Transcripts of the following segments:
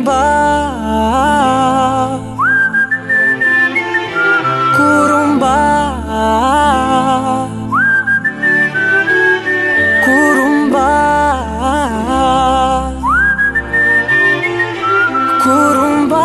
குறும்பா குறும்பா குறும்பா குறும்பா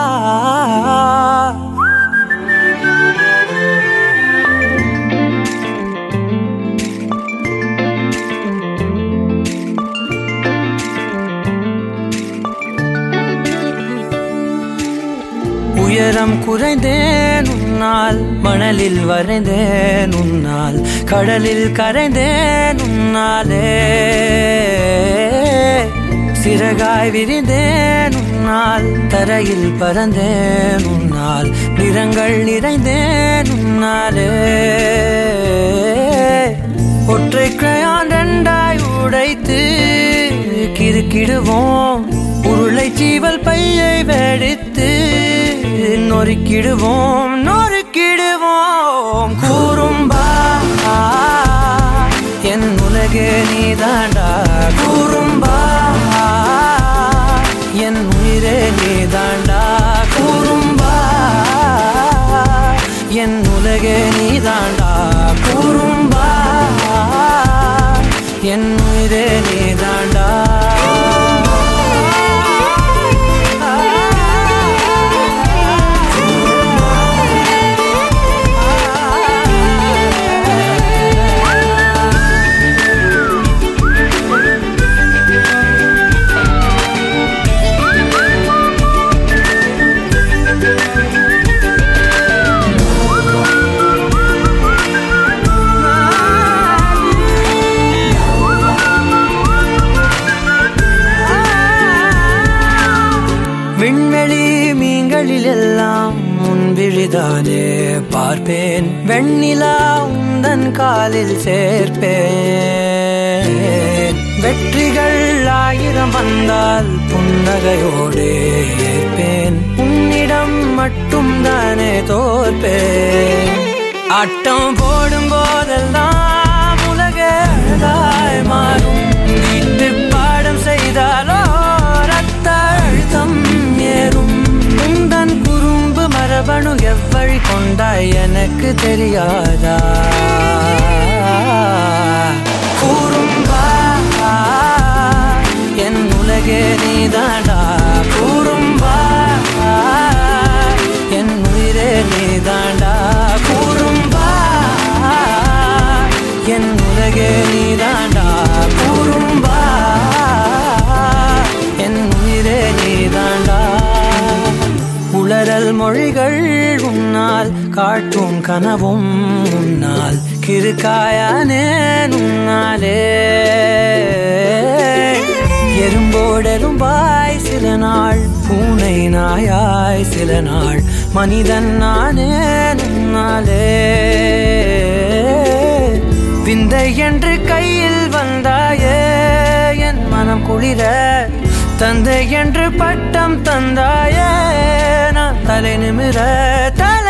உயரம் குறைந்தேன் உன்னால், மணலில் வரைந்தேன் உன்னால், கடலில் கரைந்தேன் உன்னாலே, சிறகாய் விரிந்தேன் உன்னால், தரையில் பறந்தேன் உன்னால், நிறங்கள் நிறைந்தேன் உன்னாலே, ஒற்றை கிரையான் ரெண்டாய் உடைத்து கிறுக்கிடுவோம், உருளை சீவல் பையை வெடித்து நொறுக்கிடுவோம் நொறுக்கிடுவோம். குறும்பா என் உலகே நீதாண்டா, குறும்பா என் உயிரே நீதாண்டா, குறும்பா என் உலகே நீதாண்டா, குறும்பா என் உயிரே நீதாண்டா. விண்வெளி மீன்களில் எல்லாம் முன்விழிதானே பார்ப்பேன், வெண்ணிலா உந்தன் காலில் சேர்ப்பேன், வெற்றிகள் 1000 வந்தால் புன்னகையோடு ஏற்பேன், உன்னிடம் மட்டும் தானே தோற்பேன். ஆட்டம் போடும் போதெல்லாம் உலக அழகாய் மாறும், வீட்டு பாடம் செய்தாலோ ரத்த அழுத்தம் ஏறும், உந்தன் குறும்பு மரபணு எவ்வழி கொண்டாய் எனக்கு தெரியாதா. குறும்பா என் உலகே நீதாண்டா, குறும்பா என் உயிரே நீதாண்டா, குறும்பா என் உலகே நீதாண்டா, குறும்பா என் உயிரே நீதாண்டா. உளறல் மொழிகள் உன்னால், காட்டும் கனவும் உன்னால், கிறுக்காயானேன் உன்னாலே, எறும்போடெரும்பாய் சில நாள், பூனை நாயாய் சில நாள், மனிதன் நானே உன்னாலே, விந்தை என்று கையில் வந்தாயே என் மனம் குளிர, தந்தை என்று பட்டம் தந்தாயே நான் தலை நிமிர